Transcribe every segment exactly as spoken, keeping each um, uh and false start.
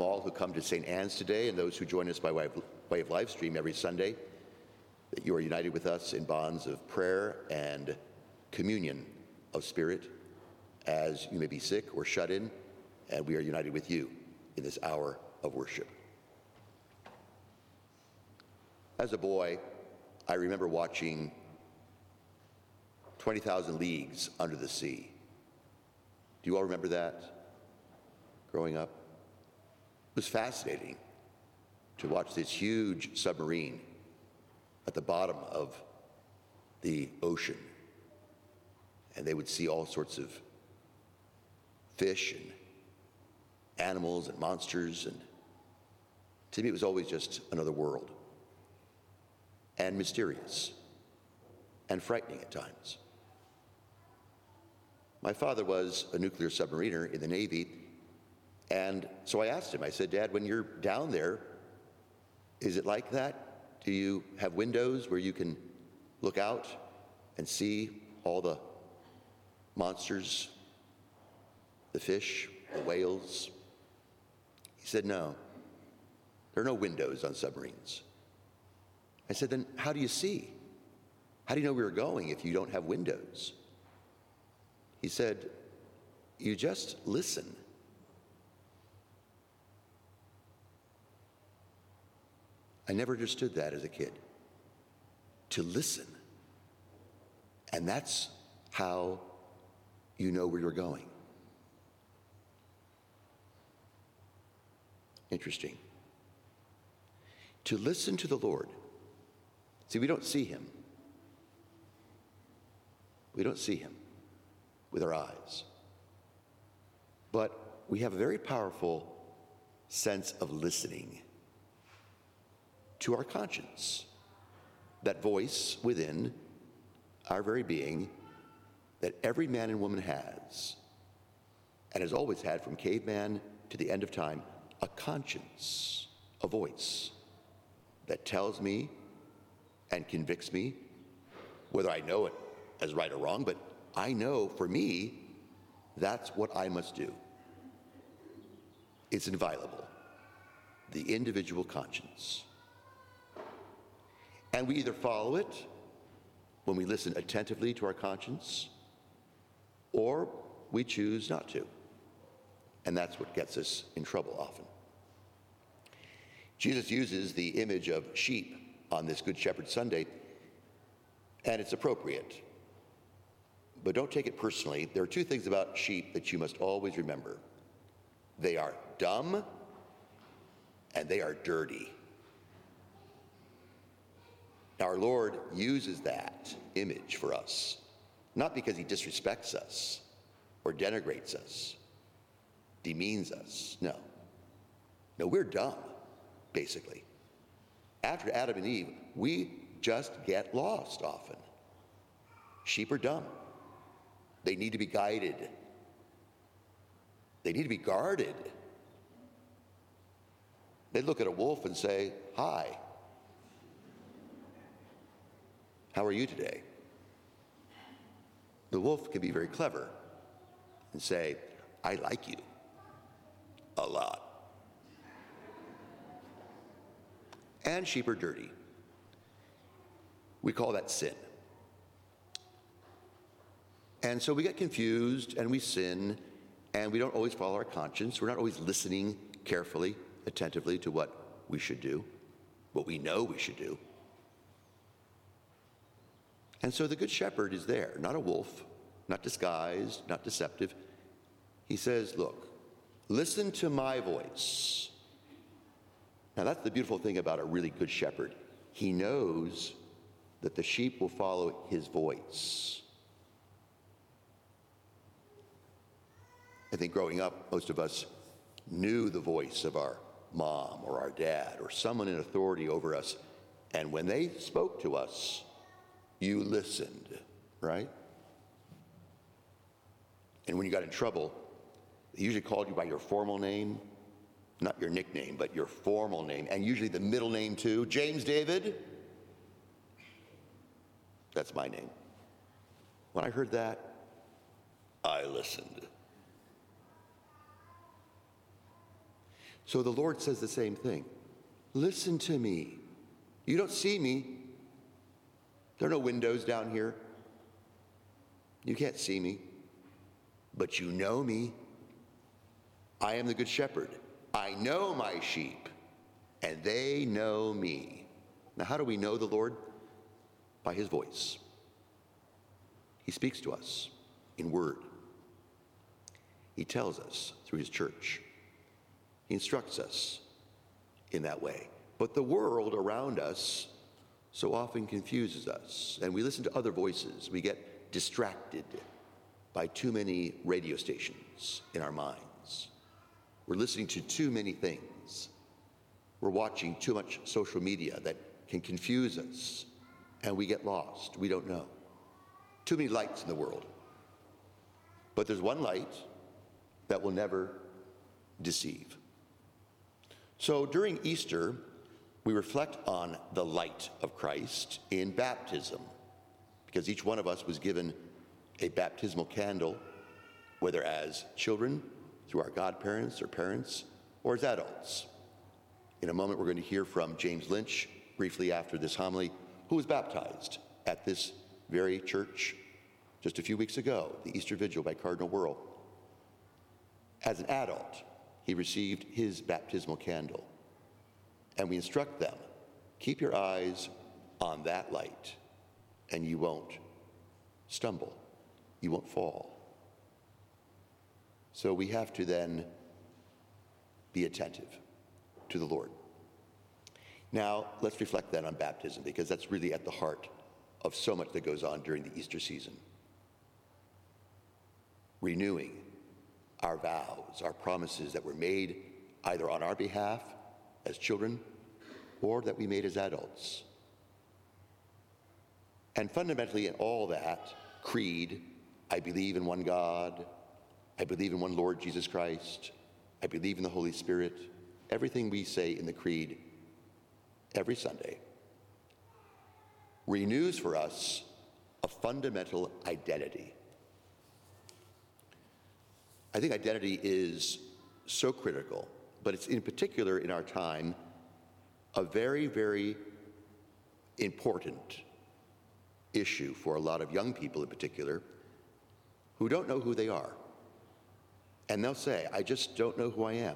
welcome all who come to Saint Anne's today and those who join us by way of, way of live stream every Sunday, that you are united with us in bonds of prayer and communion of spirit as you may be sick or shut in, and we are united with you in this hour of worship. As a boy, I remember watching twenty thousand Leagues Under the Sea. Do you all remember that growing up? It was fascinating to watch this huge submarine at the bottom of the ocean. And they would see all sorts of fish and animals and monsters. And to me, it was always just another world. And mysterious and frightening at times. My father was a nuclear submariner in the Navy, and so I asked him, I said, Dad, when you're down there, is it like that? Do you have windows where you can look out and see all the monsters, the fish, the whales? He said, no, there are no windows on submarines. I said, then how do you see? How do you know where you're going if you don't have windows? He said, you just listen. I never understood that as a kid. To listen. And that's how you know where you're going. Interesting. To listen to the Lord. See, we don't see him. We don't see him with our eyes. But we have a very powerful sense of listening to our conscience, that voice within our very being that every man and woman has, and has always had from caveman to the end of time, a conscience, a voice that tells me and convicts me, whether I know it as right or wrong, but I know for me, that's what I must do. It's inviolable, the individual conscience. And we either follow it when we listen attentively to our conscience, or we choose not to. And that's what gets us in trouble often. Jesus uses the image of sheep on this Good Shepherd Sunday, and it's appropriate. But don't take it personally. There are two things about sheep that you must always remember. They are dumb and they are dirty. Now, our Lord uses that image for us, not because he disrespects us or denigrates us, demeans us. No. No, we're dumb, basically. After Adam and Eve, we just get lost often. Sheep are dumb. They need to be guided. They need to be guarded. They look at a wolf and say, hi. How are you today? The wolf can be very clever and say, I like you a lot. And sheep are dirty. We call that sin. And so we get confused and we sin, and we don't always follow our conscience. We're not always listening carefully, attentively to what we should do, what we know we should do. And so the Good Shepherd is there, not a wolf, not disguised, not deceptive. He says, look, listen to my voice. Now that's the beautiful thing about a really good shepherd. He knows that the sheep will follow his voice. I think growing up, most of us knew the voice of our mom or our dad or someone in authority over us. And when they spoke to us, you listened, right? And when you got in trouble, they usually called you by your formal name, not your nickname, but your formal name, and usually the middle name too. James David, that's my name. When I heard that, I listened. So the Lord says the same thing. Listen to me. You don't see me. There are no windows down here. You can't see me, but you know me. I am the good shepherd. I know my sheep, and they know me. Now, how do we know the Lord? By his voice. He speaks to us in word. He tells us through his church. He instructs us in that way. But the world around us so often confuses us, and we listen to other voices. We get distracted by too many radio stations in our minds. We're listening to too many things. We're watching too much social media that can confuse us, and we get lost. We don't know. Too many lights in the world. But there's one light that will never deceive. So during Easter, we reflect on the light of Christ in baptism, because each one of us was given a baptismal candle, whether as children, through our godparents or parents, or as adults. In a moment, we're going to hear from James Lynch, briefly after this homily, who was baptized at this very church just a few weeks ago, the Easter Vigil by Cardinal Wuerl. As an adult, he received his baptismal candle. And we instruct them, keep your eyes on that light, and you won't stumble. You won't fall. So we have to then be attentive to the Lord. Now, let's reflect then on baptism, because that's really at the heart of so much that goes on during the Easter season. Renewing our vows, our promises that were made either on our behalf as children or that we made as adults. And fundamentally in all that, creed, I believe in one God, I believe in one Lord Jesus Christ, I believe in the Holy Spirit, everything we say in the creed every Sunday renews for us a fundamental identity. I think identity is so critical, but it's in particular in our time a very, very important issue for a lot of young people in particular who don't know who they are. And they'll say, I just don't know who I am.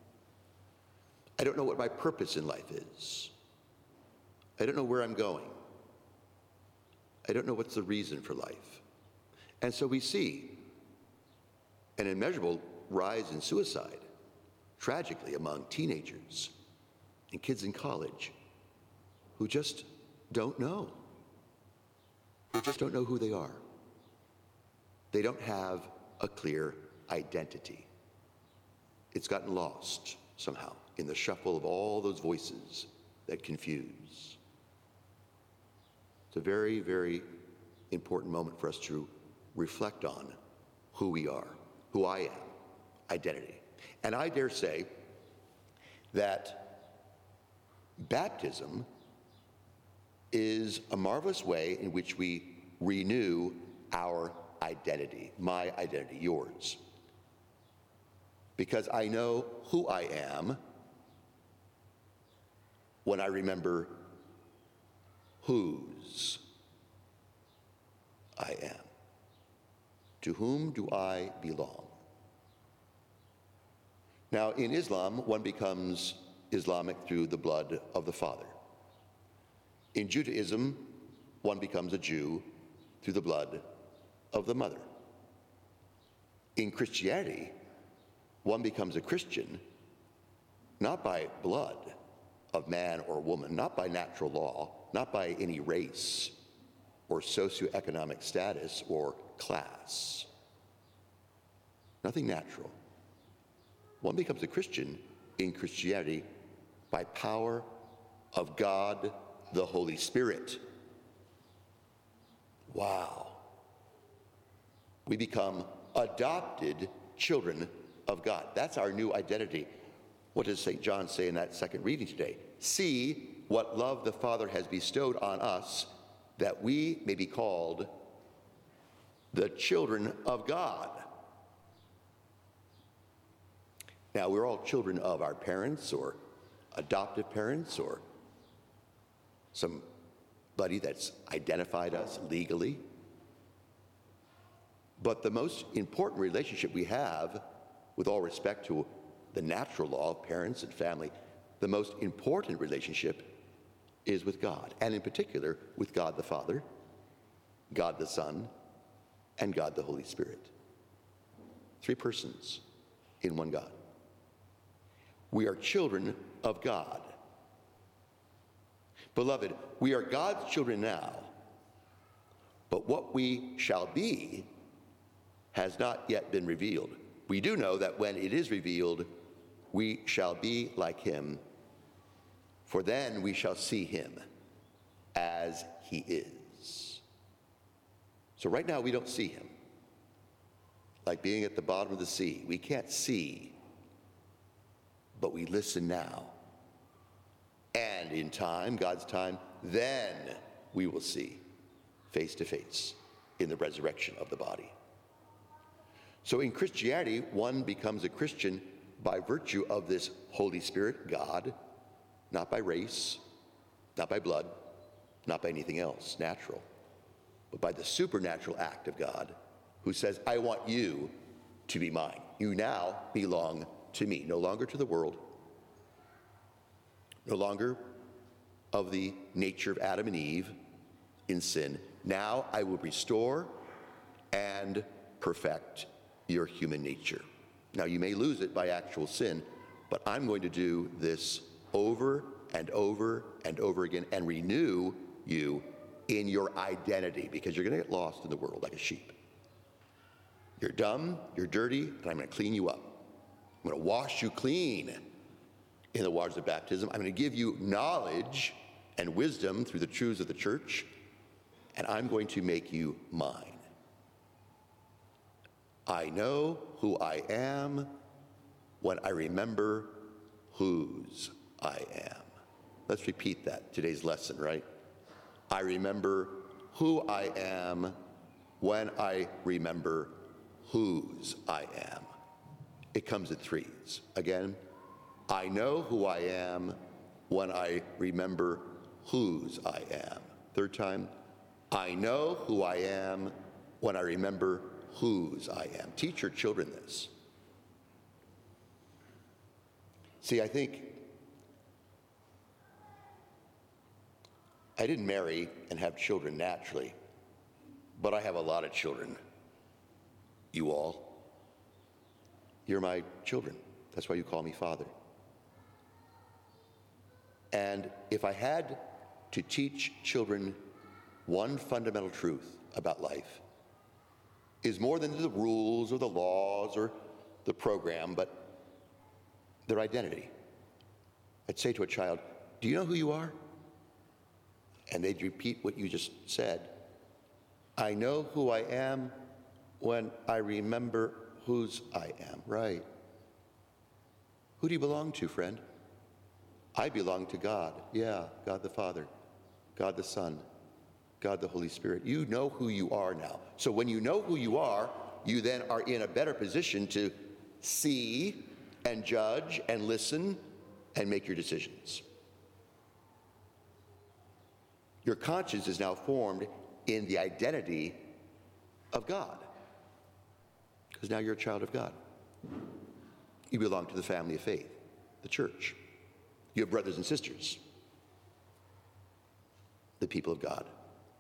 I don't know what my purpose in life is. I don't know where I'm going. I don't know what's the reason for life. And so we see an immeasurable rise in suicide, tragically, among teenagers and kids in college who just don't know, who just don't know who they are. They don't have a clear identity. It's gotten lost somehow in the shuffle of all those voices that confuse. It's a very, very important moment for us to reflect on who we are, who I am, identity. And I dare say that baptism is a marvelous way in which we renew our identity, my identity, yours. Because I know who I am when I remember whose I am. To whom do I belong? Now, in Islam, one becomes Islamic through the blood of the father. In Judaism, one becomes a Jew through the blood of the mother. In Christianity, one becomes a Christian not by blood of man or woman, not by natural law, not by any race or socioeconomic status or class. Nothing natural. One becomes a Christian in Christianity by power of God, the Holy Spirit. Wow. We become adopted children of God. That's our new identity. What does Saint John say in that second reading today? See what love the Father has bestowed on us, that we may be called the children of God. Now, we're all children of our parents or adoptive parents or somebody that's identified us legally. But the most important relationship we have, with all respect to the natural law of parents and family, the most important relationship is with God, and in particular with God the Father, God the Son, and God the Holy Spirit. Three persons in one God. We are children of God. Beloved, we are God's children now, but what we shall be has not yet been revealed. We do know that when it is revealed, we shall be like him, for then we shall see him as he is. So right now we don't see him. Like being at the bottom of the sea, we can't see, but we listen now. And in time, God's time, then we will see face to face in the resurrection of the body. So in Christianity, one becomes a Christian by virtue of this Holy Spirit, God, not by race, not by blood, not by anything else natural, but by the supernatural act of God, who says, I want you to be mine. You now belong to me, no longer to the world, no longer of the nature of Adam and Eve in sin. Now I will restore and perfect your human nature. Now you may lose it by actual sin, but I'm going to do this over and over and over again and renew you in your identity, because you're going to get lost in the world like a sheep. You're dumb, you're dirty, and I'm going to clean you up. I'm going to wash you clean in the waters of baptism. I'm going to give you knowledge and wisdom through the truths of the church, and I'm going to make you mine. I know who I am when I remember whose I am. Let's repeat that, today's lesson, right? I remember who I am when I remember whose I am. It comes in threes. Again, I know who I am when I remember whose I am. Third time, I know who I am when I remember whose I am. Teach your children this. See, I think I didn't marry and have children naturally, but I have a lot of children. You all. You're my children. That's why you call me Father. And if I had to teach children one fundamental truth about life, is more than the rules or the laws or the program, but their identity. I'd say to a child, do you know who you are? And they'd repeat what you just said. I know who I am when I remember whose I am. Right. Who do you belong to, friend? I belong to God. Yeah, God the Father, God the Son, God the Holy Spirit. You know who you are now. So when you know who you are, you then are in a better position to see and judge and listen and make your decisions. Your conscience is now formed in the identity of God, because now you're a child of God. You belong to the family of faith, the church. You have brothers and sisters, the people of God.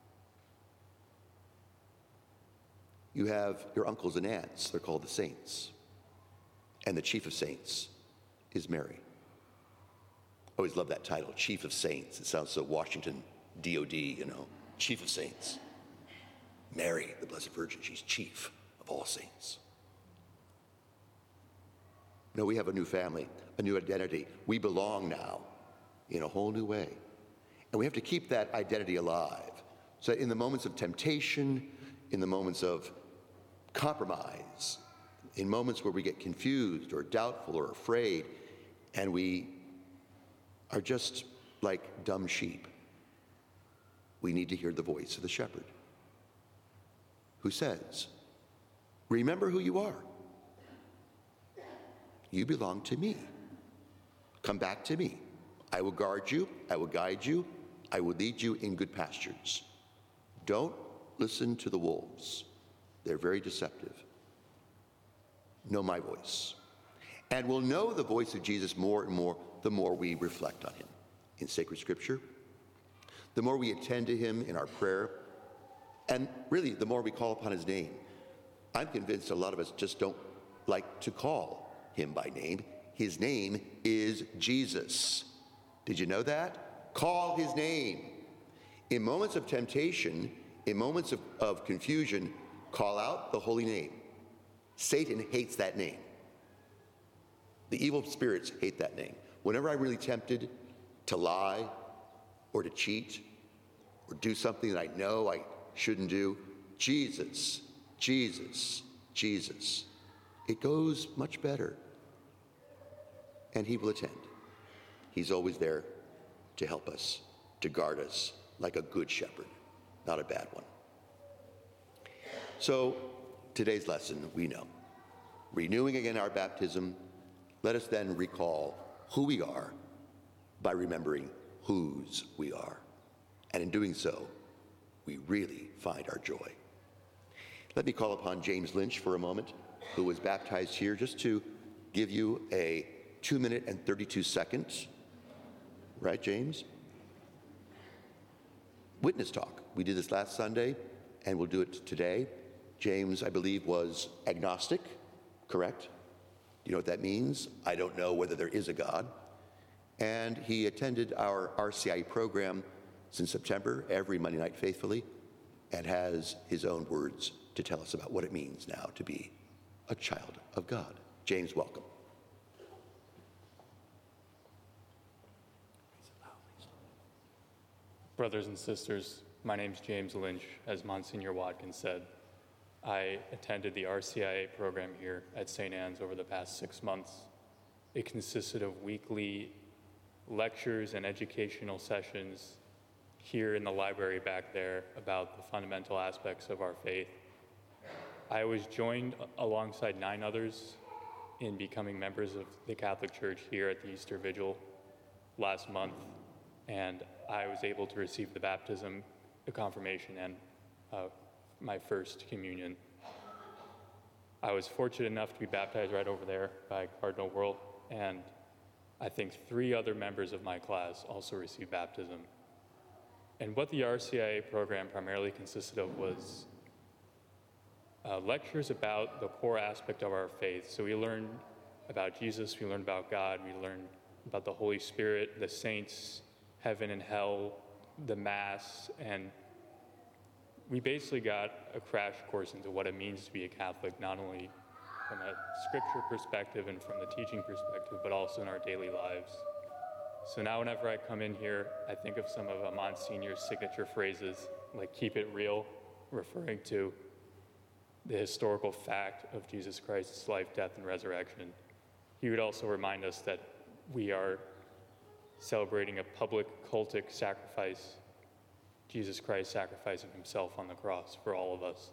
You have your uncles and aunts, they're called the saints. And the chief of saints is Mary. I always love that title, Chief of Saints. It sounds so Washington D O D, you know, Chief of Saints. Mary, the Blessed Virgin, she's chief of all saints. No, we have a new family, a new identity. We belong now in a whole new way. And we have to keep that identity alive. So in the moments of temptation, in the moments of compromise, in moments where we get confused or doubtful or afraid, and we are just like dumb sheep, we need to hear the voice of the shepherd who says, remember who you are. You belong to me. Come back to me. I will guard you. I will guide you. I will lead you in good pastures. Don't listen to the wolves. They're very deceptive. Know my voice. And we'll know the voice of Jesus more and more the more we reflect on him in sacred scripture, the more we attend to him in our prayer, and really the more we call upon his name. I'm convinced a lot of us just don't like to call him by name. His name is Jesus. Did you know that? Call his name. In moments of temptation, in moments of, of confusion, call out the holy name. Satan hates that name. The evil spirits hate that name. Whenever I'm really tempted to lie or to cheat or do something that I know I shouldn't do, Jesus, Jesus, Jesus, it goes much better. And he will attend. He's always there to help us, to guard us like a good shepherd, not a bad one. So today's lesson, we know. Renewing again our baptism, let us then recall who we are by remembering whose we are. And in doing so, we really find our joy. Let me call upon James Lynch for a moment, who was baptized here, just to give you a two minute and thirty-two seconds. Right, James? Witness talk. We did this last Sunday, and we'll do it today. James, I believe, was agnostic, correct? You know what that means? I don't know whether there is a God. And he attended our R C I program since September, every Monday night faithfully, and has his own words to tell us about what it means now to be a child of God. James, welcome. Brothers and sisters, my name's James Lynch. As Monsignor Watkins said, I attended the R C I A program here at Saint Anne's over the past six months. It consisted of weekly lectures and educational sessions here in the library back there about the fundamental aspects of our faith. I was joined alongside nine others in becoming members of the Catholic Church here at the Easter Vigil last month, and I was able to receive the baptism, the confirmation, and uh, my first communion. I was fortunate enough to be baptized right over there by Cardinal Wuerl, and I think three other members of my class also received baptism. And what the R C I A program primarily consisted of was uh, lectures about the core aspect of our faith. So we learned about Jesus, we learned about God, we learned about the Holy Spirit, the saints, heaven and hell, the Mass, and we basically got a crash course into what it means to be a Catholic, not only from a scripture perspective and from the teaching perspective, but also in our daily lives. So now whenever I come in here, I think of some of uh, Monsignor's signature phrases, like keep it real, referring to the historical fact of Jesus Christ's life, death, and resurrection. He would also remind us that we are celebrating a public cultic sacrifice, Jesus Christ sacrificing himself on the cross for all of us.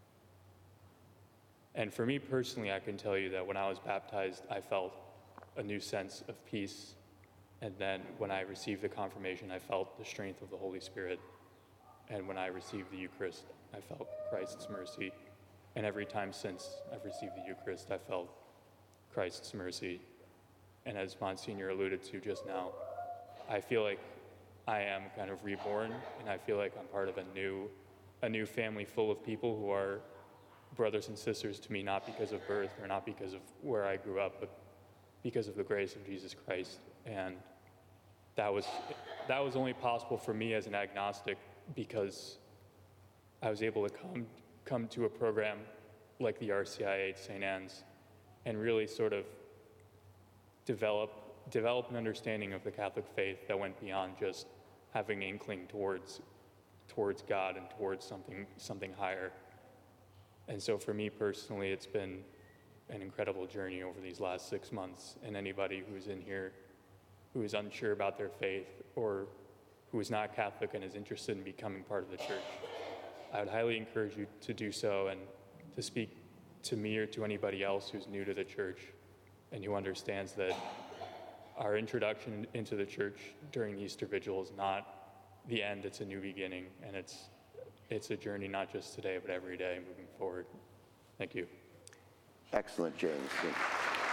And for me personally, I can tell you that when I was baptized, I felt a new sense of peace. And then when I received the confirmation, I felt the strength of the Holy Spirit. And when I received the Eucharist, I felt Christ's mercy. And every time since I've received the Eucharist, I felt Christ's mercy. And as Monsignor alluded to just now, I feel like I am kind of reborn, and I feel like I'm part of a new, a new family full of people who are brothers and sisters to me, not because of birth or not because of where I grew up, but because of the grace of Jesus Christ. And that was, that was only possible for me as an agnostic because I was able to come, come to a program like the R C I A at Saint Anne's and really sort of develop, develop an understanding of the Catholic faith that went beyond just having an inkling towards, towards God and towards something, something higher. And so for me personally, it's been an incredible journey over these last six months. And anybody who's in here who is unsure about their faith or who is not Catholic and is interested in becoming part of the church, I would highly encourage you to do so and to speak to me or to anybody else who's new to the church and who understands that our introduction into the church during the Easter Vigil is not the end, it's a new beginning, and it's, it's a journey not just today, but every day moving forward. Thank you. Excellent, James.